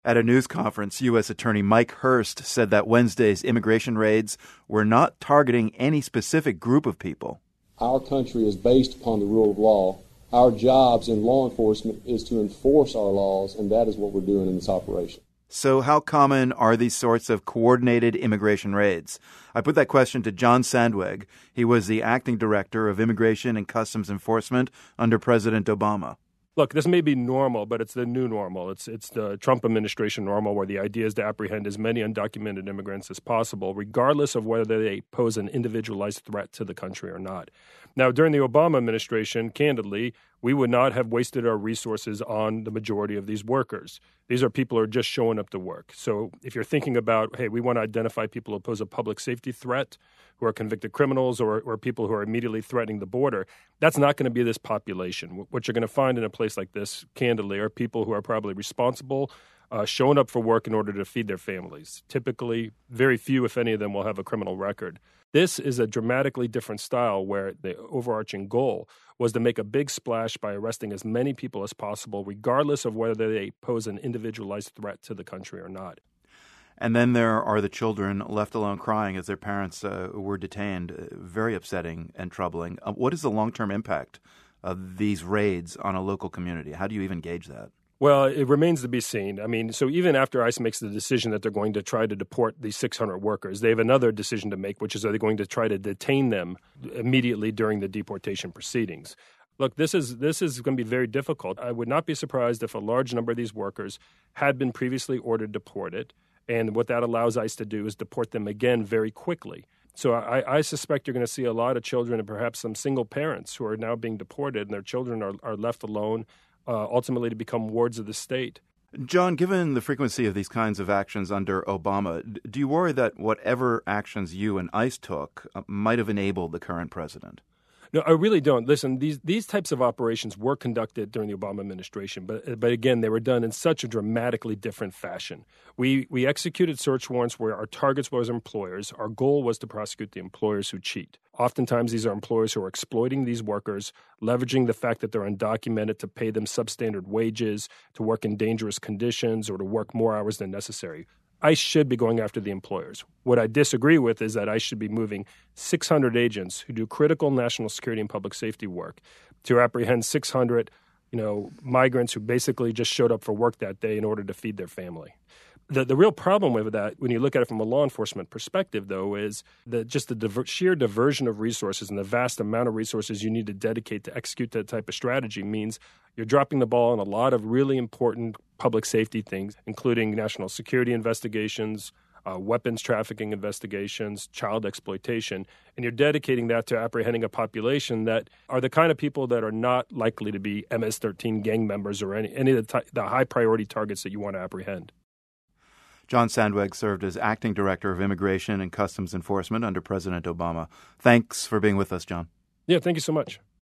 At a news conference, U.S. Attorney Mike Hurst said that Wednesday's immigration raids were not targeting any specific group of people. Our country is based upon the rule of law. Our jobs in law enforcement is to enforce our laws, and that is what we're doing in this operation. So how common are these sorts of coordinated immigration raids? I put that question to John Sandweg. He was the acting director of Immigration and Customs Enforcement under President Obama. Look, this may be normal, but it's the new normal. It's the Trump administration normal, where the idea is to apprehend as many undocumented immigrants as possible, regardless of whether they pose an individualized threat to the country or not. Now, during the Obama administration, candidly, we would not have wasted our resources on the majority of these workers. These are people who are just showing up to work. So if you're thinking about, hey, we want to identify people who pose a public safety threat, who are convicted criminals, or people who are immediately threatening the border, that's not going to be this population. What you're going to find in a place like this, candidly, are people who are probably responsible, showing up for work in order to feed their families. Typically, very few, if any of them, will have a criminal record. This is a dramatically different style where the overarching goal was to make a big splash by arresting as many people as possible, regardless of whether they pose an individualized threat to the country or not. And then there are the children left alone crying as their parents were detained. Very upsetting and troubling. What is the long-term impact of these raids on a local community? How do you even gauge that? Well, it remains to be seen. I mean, so even after ICE makes the decision that they're going to try to deport these 600 workers, they have another decision to make, which is are they going to try to detain them immediately during the deportation proceedings. Look, this is going to be very difficult. I would not be surprised if a large number of these workers had been previously ordered deported, and what that allows ICE to do is deport them again very quickly. So I suspect you're going to see a lot of children and perhaps some single parents who are now being deported, and their children are left alone, ultimately to become wards of the state. John, given the frequency of these kinds of actions under Obama, do you worry that whatever actions you and ICE took might have enabled the current president? No, I really don't. Listen, these types of operations were conducted during the Obama administration, but again, they were done in such a dramatically different fashion. We executed search warrants where our targets was employers. Our goal was to prosecute the employers who cheat. Oftentimes, these are employers who are exploiting these workers, leveraging the fact that they're undocumented to pay them substandard wages, to work in dangerous conditions, or to work more hours than necessary. ICE should be going after the employers. What I disagree with is that ICE should be moving 600 agents who do critical national security and public safety work to apprehend 600, migrants who basically just showed up for work that day in order to feed their family. The real problem with that, when you look at it from a law enforcement perspective, though, is that just the sheer diversion of resources and the vast amount of resources you need to dedicate to execute that type of strategy means you're dropping the ball on a lot of really important public safety things, including national security investigations, weapons trafficking investigations, child exploitation, and you're dedicating that to apprehending a population that are the kind of people that are not likely to be MS-13 gang members or any of the high-priority targets that you want to apprehend. John Sandweg served as acting director of Immigration and Customs Enforcement under President Obama. Thanks for being with us, John. Yeah, thank you so much.